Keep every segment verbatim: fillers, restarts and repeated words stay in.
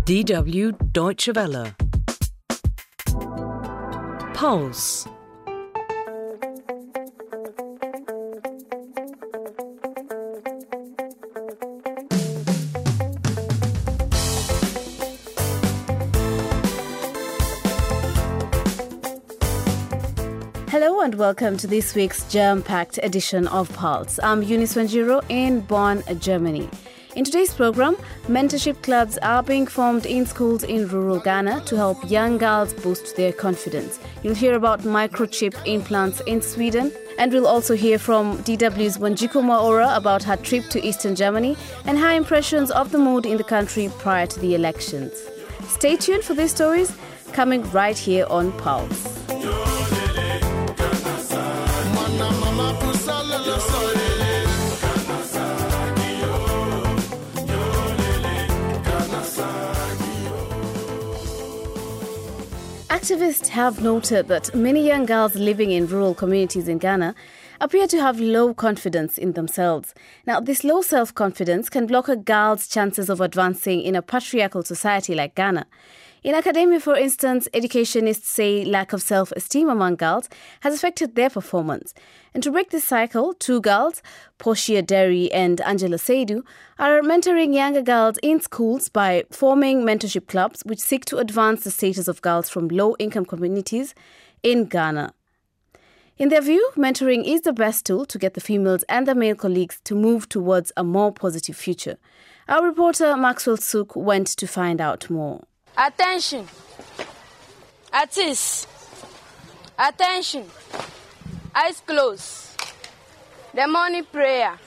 D W Deutsche Welle. Pulse. Hello and welcome to this week's jam-packed edition of Pulse. I'm Eunice Wanjiru in Bonn, Germany. In today's program, mentorship clubs are being formed in schools in rural Ghana to help young girls boost their confidence. You'll hear about microchip implants in Sweden, and we'll also hear from D W's Wanjiku Maora about her trip to Eastern Germany and her impressions of the mood in the country prior to the elections. Stay tuned for these stories coming right here on Pulse. Activists have noted that many young girls living in rural communities in Ghana appear to have low confidence in themselves. Now, this low self-confidence can block a girl's chances of advancing in a patriarchal society like Ghana. In academia, for instance, educationists say lack of self-esteem among girls has affected their performance. And to break this cycle, two girls, Portia Derry and Angela Seidu, are mentoring younger girls in schools by forming mentorship clubs which seek to advance the status of girls from low-income communities in Ghana. In their view, mentoring is the best tool to get the females and their male colleagues to move towards a more positive future. Our reporter Maxwell Sook went to find out more. Attention! Artists! Attention! Eyes closed. The morning prayer.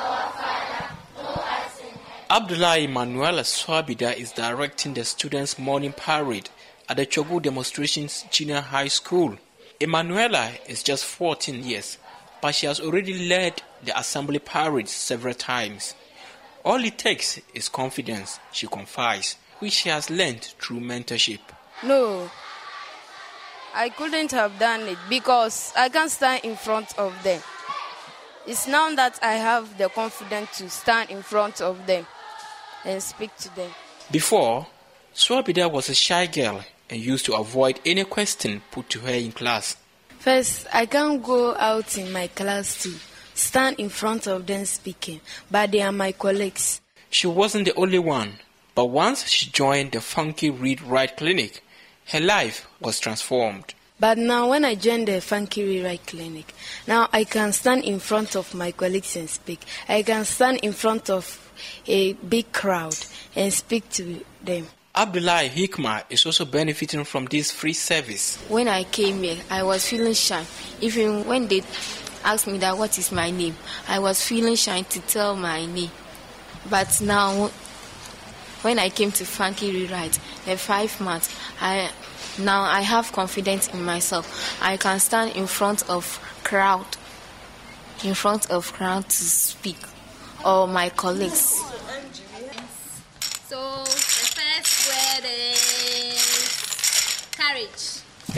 Abdullah Emmanuel Swabida is directing the students' morning parade at the Chogu Demonstrations Junior High School. Emanuela is just fourteen years, but she has already led the assembly parade several times. All it takes is confidence, she confides, which she has learned through mentorship. No, I couldn't have done it because I can't stand in front of them. It's now that I have the confidence to stand in front of them and speak to them. Before, Swabida was a shy girl and used to avoid any question put to her in class. First, I can't go out in my class to stand in front of them speaking, but they are my colleagues. She wasn't the only one, but once she joined the Funky Read Write Clinic, her life was transformed. But now when I joined the Funky Read Write Clinic, now I can stand in front of my colleagues and speak. I can stand in front of a big crowd and speak to them. Abdullah Hikma is also benefiting from this free service. When I came here, I was feeling shy. Even when they asked me that what is my name, I was feeling shy to tell my name. But now, when I came to Funky Rewrite, the five months, I now I have confidence in myself. I can stand in front of crowd, in front of crowd to speak, or my colleagues. So the first word is courage.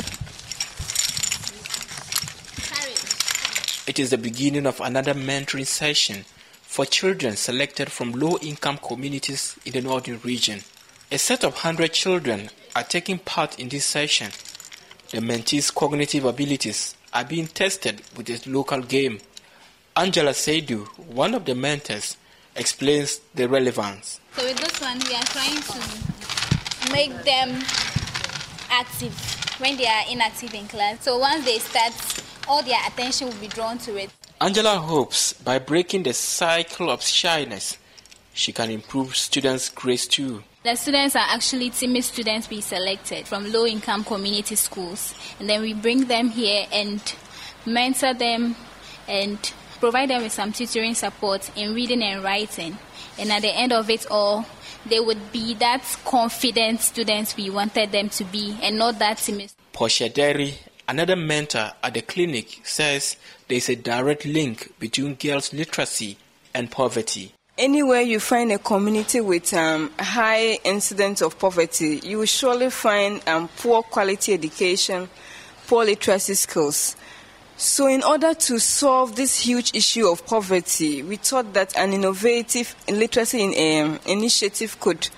Courage. It is the beginning of another mentoring session for children selected from low-income communities in the northern region. A set of one hundred children are taking part in this session. The mentees' cognitive abilities are being tested with a local game. Angela Seidu, one of the mentors, explains the relevance. So with this one, we are trying to make them active when they are inactive in class. So once they start, all their attention will be drawn to it. Angela hopes by breaking the cycle of shyness, she can improve students' grades too. The students are actually timid students we selected from low-income community schools. And then we bring them here and mentor them and provide them with some tutoring support in reading and writing. And at the end of it all, they would be that confident students we wanted them to be and not that timid. Portia Derry, another mentor at the clinic, says there is a direct link between girls' literacy and poverty. Anywhere you find a community with um, high incidence of poverty, you will surely find um, poor quality education, poor literacy skills. So in order to solve this huge issue of poverty, we thought that an innovative literacy in, um, initiative could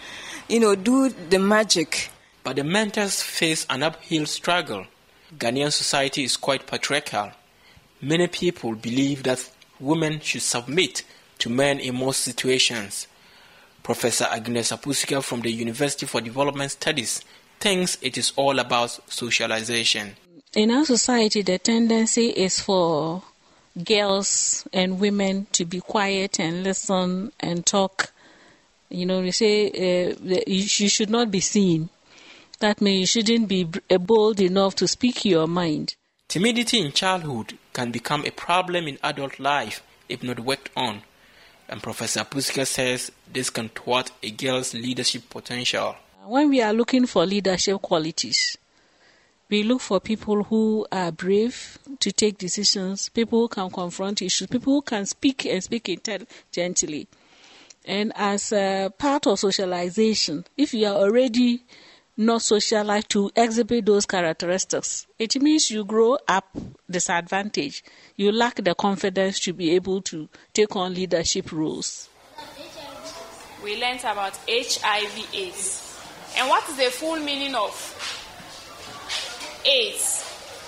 you know, do the magic. But the mentors face an uphill struggle. Ghanaian society is quite patriarchal. Many people believe that women should submit to men in most situations. Professor Agnes Apusika from the University for Development Studies thinks it is all about socialization. In our society, the tendency is for girls and women to be quiet and listen and talk. You know, we say uh, you should not be seen. That means you shouldn't be bold enough to speak your mind. Timidity in childhood can become a problem in adult life if not worked on. And Professor Apusika says this can thwart a girl's leadership potential. When we are looking for leadership qualities, we look for people who are brave to take decisions, people who can confront issues, people who can speak and speak intelligently. And as a part of socialization, if you are already not socialized to exhibit those characteristics, it means you grow up disadvantaged. You lack the confidence to be able to take on leadership roles. We learned about H I V AIDS. And what is the full meaning of AIDS?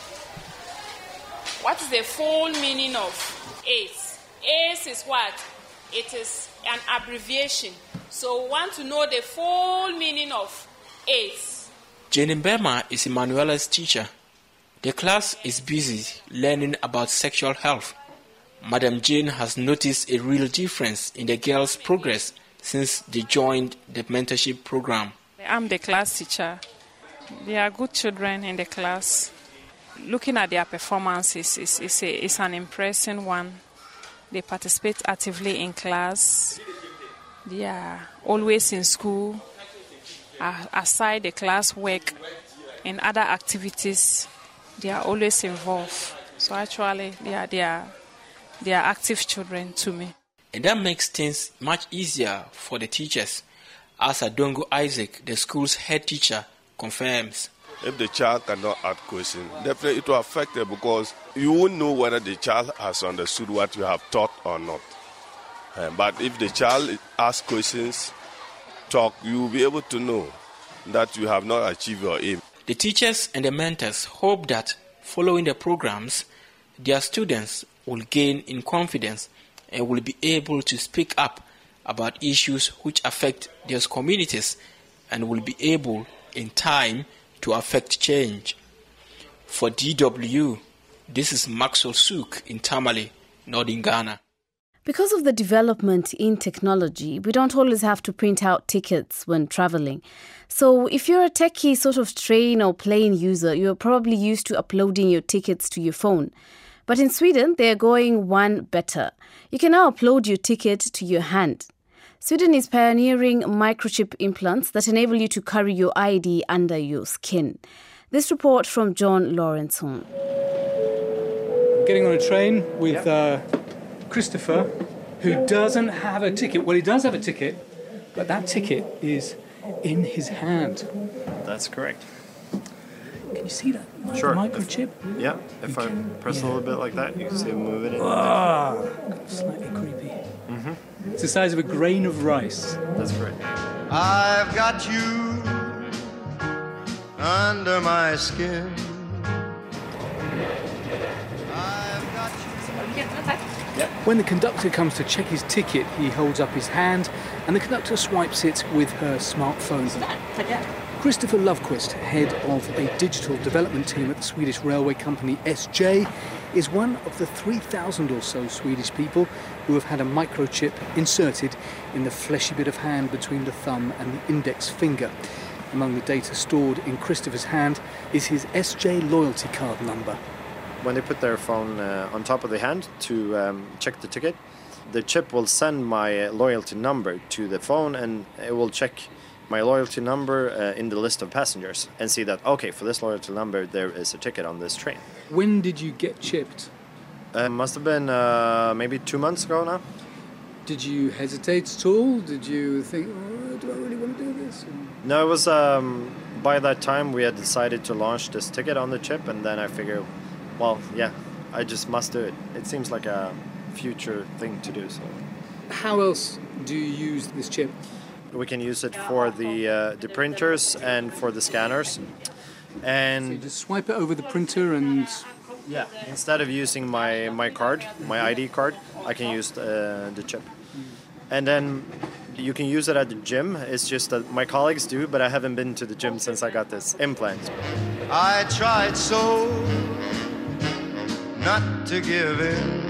What is the full meaning of AIDS? AIDS is what? It is an abbreviation. So we want to know the full meaning of AIDS. Jane Mbema is Emmanuela's teacher. The class is busy learning about sexual health. Madam Jane has noticed a real difference in the girls' progress since they joined the mentorship program. I'm the class teacher. They are good children in the class. Looking at their performances is, is, a, is an impressive one. They participate actively in class. They are always in school. Uh, aside the class work and other activities, they are always involved. So actually, they are, they are, they are active children to me. And that makes things much easier for the teachers, as Adongo Isaac, the school's head teacher, confirms. If the child cannot ask questions, definitely it will affect them because you won't know whether the child has understood what you have taught or not. Uh, but if the child asks questions, talk, you will be able to know that you have not achieved your aim. The teachers and the mentors hope that following the programs, their students will gain in confidence and will be able to speak up about issues which affect their communities and will be able in time to affect change. For D W, this is Maxwell Sook in Tamale, Northern Ghana. Because of the development in technology, we don't always have to print out tickets when traveling. So if you're a techie sort of train or plane user, you're probably used to uploading your tickets to your phone. But in Sweden, they're going one better. You can now upload your ticket to your hand. Sweden is pioneering microchip implants that enable you to carry your I D under your skin. This report from John Lawrenson. Getting on a train with uh, Christopher, who doesn't have a ticket. Well, he does have a ticket, but that ticket is in his hand. That's correct. Can you see that Sure. microchip? If, yeah, if I press a little bit like that, you can see it moving in. Ah, slightly creepy. Mm-hmm. It's the size of a grain of rice. That's correct. I've got you under my skin. I've got you. When the conductor comes to check his ticket, he holds up his hand and the conductor swipes it with her smartphone. Christopher Lovequist, head of a digital development team at the Swedish railway company S J, is one of the three thousand or so Swedish people who have had a microchip inserted in the fleshy bit of hand between the thumb and the index finger. Among the data stored in Christopher's hand is his S J loyalty card number. When they put their phone uh, on top of the hand to um, check the ticket, the chip will send my uh, loyalty number to the phone, and it will check my loyalty number uh, in the list of passengers and see that, okay, for this loyalty number, there is a ticket on this train. When did you get chipped? It uh, must have been uh, maybe two months ago now. Did you hesitate at all? Did you think, oh, do I really want to do this? Or... No, it was, um, by that time, we had decided to launch this ticket on the chip, and then I figured, well, yeah, I just must do it. It seems like a future thing to do. So, how else do you use this chip? We can use it for the uh, the printers and for the scanners. And so you just swipe it over the printer and... Yeah, instead of using my, my card, my I D card, I can use the, the chip. And then you can use it at the gym. It's just that my colleagues do, but I haven't been to the gym since I got this implant. I tried so not to give in.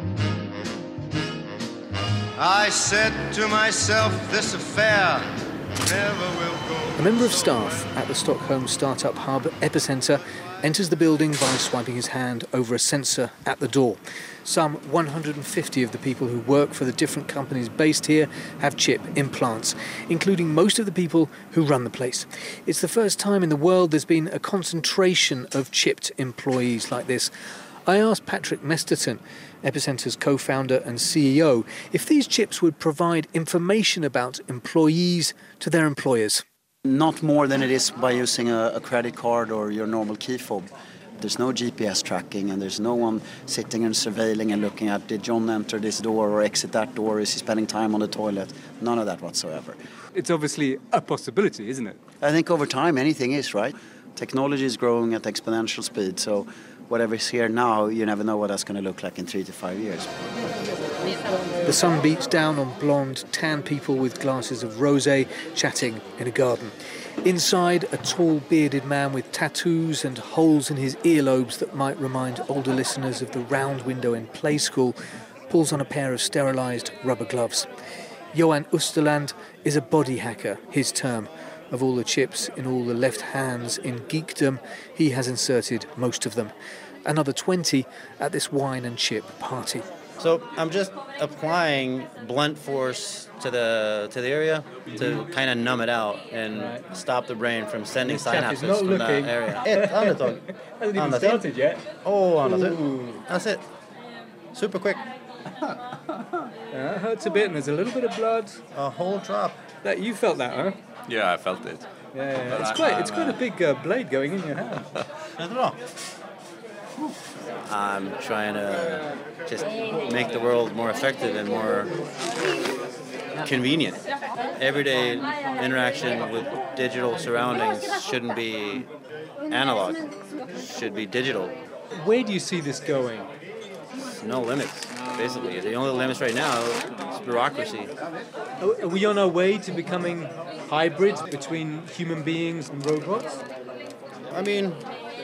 I said to myself, this affair never will go. A member of staff at the Stockholm startup hub Epicenter enters the building by swiping his hand over a sensor at the door. Some one hundred fifty of the people who work for the different companies based here have chip implants, including most of the people who run the place. It's the first time in the world there's been a concentration of chipped employees like this. I asked Patrick Mesterton, Epicenter's co-founder and C E O, if these chips would provide information about employees to their employers. Not more than it is by using a, a credit card or your normal key fob. There's no G P S tracking and there's no one sitting and surveilling and looking at, did John enter this door or exit that door? Is he spending time on the toilet? None of that whatsoever. It's obviously a possibility, isn't it? I think over time anything is, right? Technology is growing at exponential speed, so whatever's here now, you never know what that's going to look like in three to five years. The sun beats down on blonde, tan people with glasses of rosé chatting in a garden. Inside, a tall, bearded man with tattoos and holes in his earlobes that might remind older listeners of the round window in Play School pulls on a pair of sterilised rubber gloves. Johan Osterland is a body hacker, his term. Of all the chips in all the left hands in geekdom, he has inserted most of them. Another twenty at this wine and chip party. So I'm just applying blunt force to the to the area to kind of numb it out and right. stop the brain from sending this synapses from looking. that area. Ett andetag. Hasn't even started yet. Oh, andetag. That's it. Super quick. Yeah, it hurts a bit and there's a little bit of blood. A whole drop. That you felt that, huh? Yeah, I felt it. Yeah, yeah, yeah. It's I quite have, it's quite uh, a big uh, blade going in your hand. I'm trying to just make the world more effective and more convenient. Everyday interaction with digital surroundings shouldn't be analog, should be digital. Where do you see this going? No limits, basically. The only limits right now is bureaucracy. Are we on our way to becoming hybrids between human beings and robots? I mean,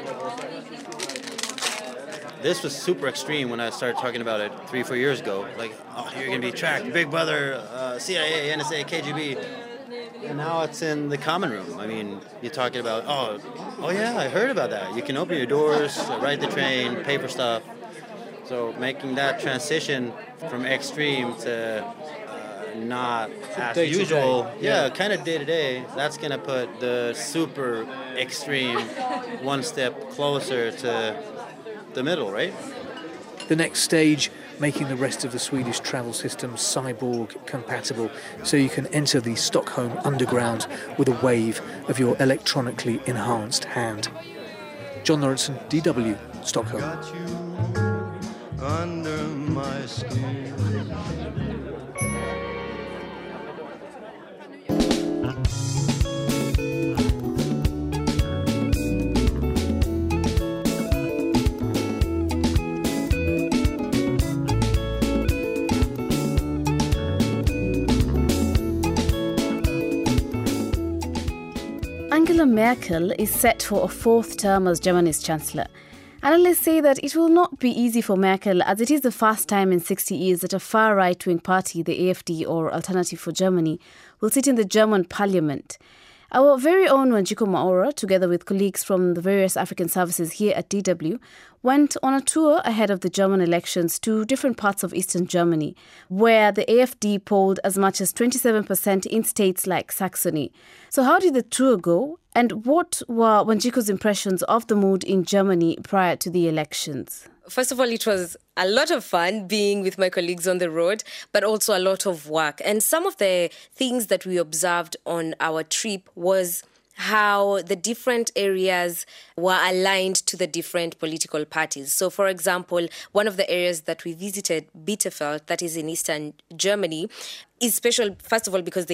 this was super extreme when I started talking about it three, four years ago. Like, oh, you're going to be tracked, Big Brother, uh, C I A, N S A, K G B. And now it's in the common room. I mean, you're talking about, oh, oh yeah, I heard about that. You can open your doors, ride the train, pay for stuff. So making that transition from extreme to uh, not as day usual, day. yeah, yeah. kind of day to day, that's going to put the super extreme one step closer to the middle, right? The next stage, making the rest of the Swedish travel system cyborg compatible so you can enter the Stockholm underground with a wave of your electronically enhanced hand. John Lawrenson, D W, Stockholm. Under my skin. Angela Merkel is set for a fourth term as Germany's Chancellor. Analysts say that it will not be easy for Merkel, as it is the first time in sixty years that a far right-wing party, the A F D or Alternative for Germany, will sit in the German parliament. Our very own Wanjiko Maora, together with colleagues from the various African services here at D W, went on a tour ahead of the German elections to different parts of eastern Germany, where the A F D polled as much as twenty-seven percent in states like Saxony. So how did the tour go? And what were Wanjiko's impressions of the mood in Germany prior to the elections? First of all, it was a lot of fun being with my colleagues on the road, but also a lot of work. And some of the things that we observed on our trip was how the different areas were aligned to the different political parties. So, for example, one of the areas that we visited, Bitterfeld, that is in eastern Germany, is special, first of all, because they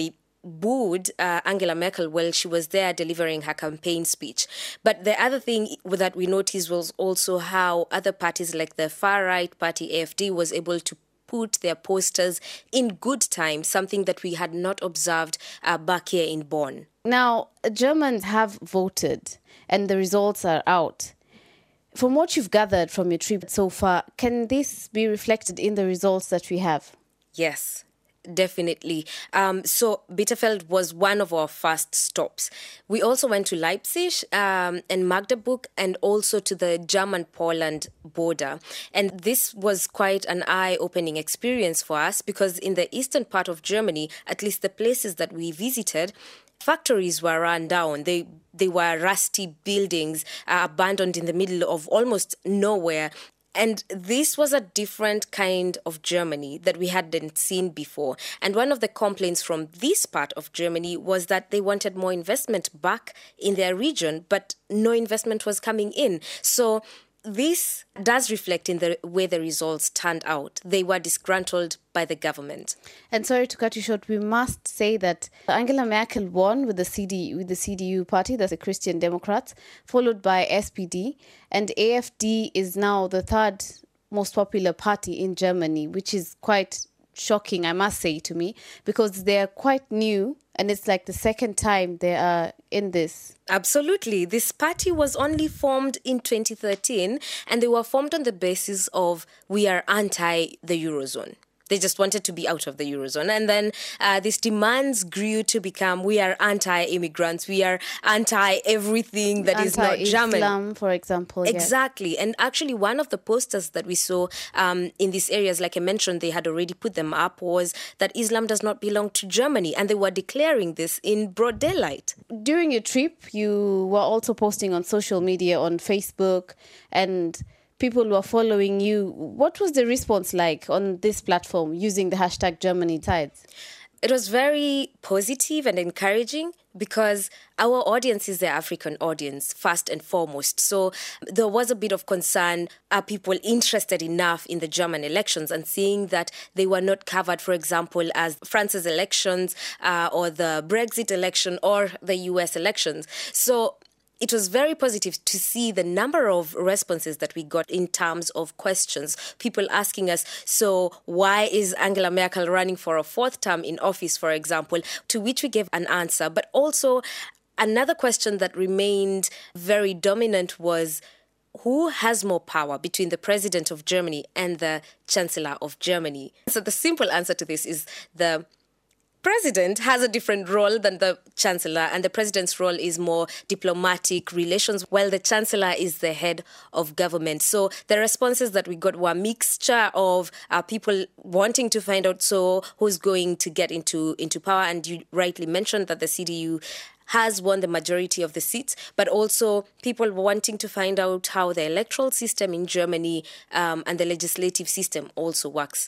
booed uh, Angela Merkel while she was there delivering her campaign speech. But the other thing that we noticed was also how other parties like the far-right party A F D was able to put their posters in good time, something that we had not observed uh, back here in Bonn. Now, Germans have voted and the results are out. From what you've gathered from your trip so far, can this be reflected in the results that we have? Yes, definitely. Um, so Bitterfeld was one of our first stops. We also went to Leipzig um, and Magdeburg and also to the German-Poland border. And this was quite an eye-opening experience for us because in the eastern part of Germany, at least the places that we visited, factories were run down. They they were rusty buildings uh, abandoned in the middle of almost nowhere. And this was a different kind of Germany that we hadn't seen before. And one of the complaints from this part of Germany was that they wanted more investment back in their region, but no investment was coming in. So this does reflect in the way the results turned out. They were disgruntled by the government. And sorry to cut you short, we must say that Angela Merkel won with the C D with the C D U party, that's the Christian Democrats, followed by S P D, and A F D is now the third most popular party in Germany, which is quite shocking, I must say, to me, because they're quite new and it's like the second time they are in this. Absolutely. This party was only formed in twenty thirteen and they were formed on the basis of we are anti the Eurozone. They just wanted to be out of the Eurozone. And then uh, these demands grew to become, we are anti-immigrants, we are anti-everything that is not German. Anti-Islam, for example. Exactly. Yeah. And actually one of the posters that we saw um, in these areas, like I mentioned, they had already put them up, was that Islam does not belong to Germany. And they were declaring this in broad daylight. During your trip, you were also posting on social media, on Facebook, and people were following you. What was the response like on this platform using the hashtag Germany Tides? It was very positive and encouraging because our audience is the African audience, first and foremost. So there was a bit of concern. Are people interested enough in the German elections? And seeing that they were not covered, for example, as France's elections uh, or the Brexit election or the U S elections. So it was very positive to see the number of responses that we got in terms of questions. People asking us, so why is Angela Merkel running for a fourth term in office, for example, to which we gave an answer. But also another question that remained very dominant was, who has more power between the president of Germany and the chancellor of Germany? So the simple answer to this is the president has a different role than the chancellor, and the president's role is more diplomatic relations, while the chancellor is the head of government. So the responses that we got were a mixture of uh, people wanting to find out, so who's going to get into, into power, and you rightly mentioned that the C D U has won the majority of the seats, but also people wanting to find out how the electoral system in Germany um, and the legislative system also works.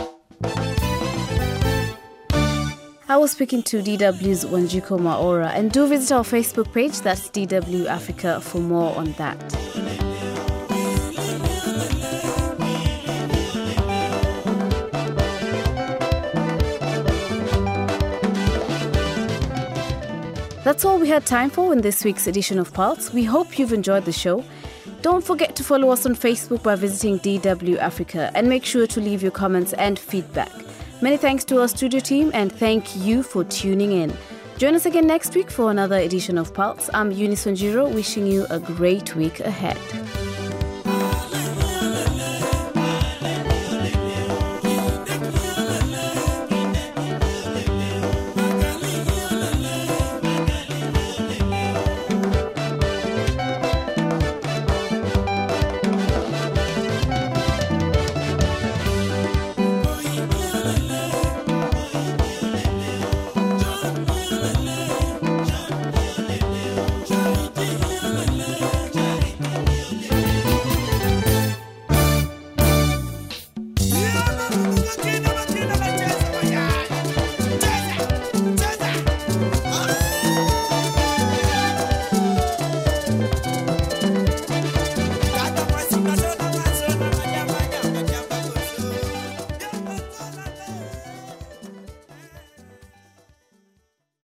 I was speaking to D W's Wanjiko Maora, and do visit our Facebook page, that's D W Africa, for more on that. That's all we had time for in this week's edition of Pulse. We hope you've enjoyed the show. Don't forget to follow us on Facebook by visiting D W Africa, and make sure to leave your comments and feedback. Many thanks to our studio team, and thank you for tuning in. Join us again next week for another edition of Pulse. I'm Eunice Wanjiro, wishing you a great week ahead.